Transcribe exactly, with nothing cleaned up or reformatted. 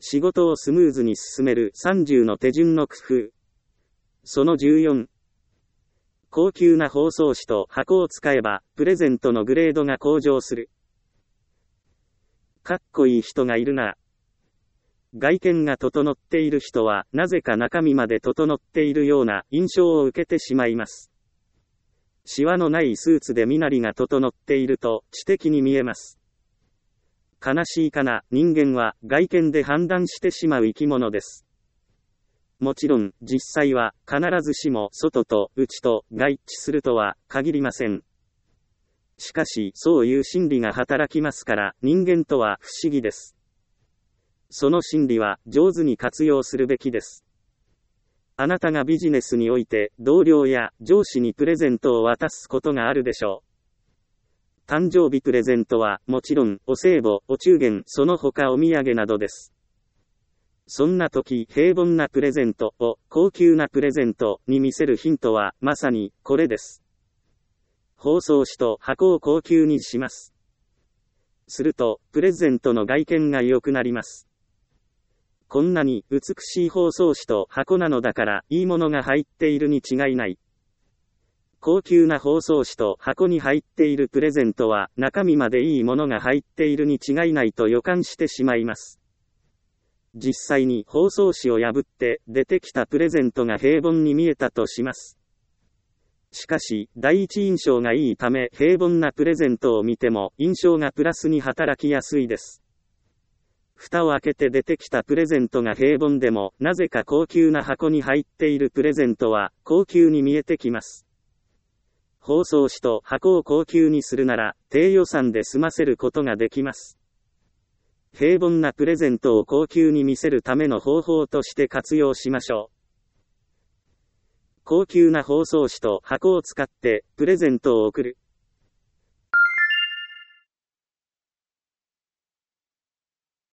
仕事をスムーズに進めるさんじゅうの手順の工夫。そのじゅうよん。高級な包装紙と箱を使えば、プレゼントのグレードが向上する。かっこいい人がいるな。外見が整っている人は、なぜか中身まで整っているような印象を受けてしまいます。シワのないスーツで身なりが整っていると、知的に見えます。悲しいかな、人間は外見で判断してしまう生き物です。もちろん、実際は必ずしも外と内とが一致するとは限りません。しかし、そういう心理が働きますから、人間とは不思議です。その心理は上手に活用するべきです。あなたがビジネスにおいて同僚や上司にプレゼントを渡すことがあるでしょう。誕生日プレゼントはもちろんお歳暮、お中元、その他お土産などです。そんな時、平凡なプレゼントを高級なプレゼントに見せるヒントはまさにこれです。包装紙と箱を高級にします。すると、プレゼントの外見が良くなります。こんなに美しい包装紙と箱なのだからいいものが入っているに違いない。高級な包装紙と箱に入っているプレゼントは中身までいいものが入っているに違いないと予感してしまいます。実際に包装紙を破って出てきたプレゼントが平凡に見えたとします。しかし、第一印象がいいため平凡なプレゼントを見ても印象がプラスに働きやすいです。蓋を開けて出てきたプレゼントが平凡でも、なぜか高級な箱に入っているプレゼントは高級に見えてきます。包装紙と箱を高級にするなら、低予算で済ませることができます。平凡なプレゼントを高級に見せるための方法として活用しましょう。高級な包装紙と箱を使ってプレゼントを贈る。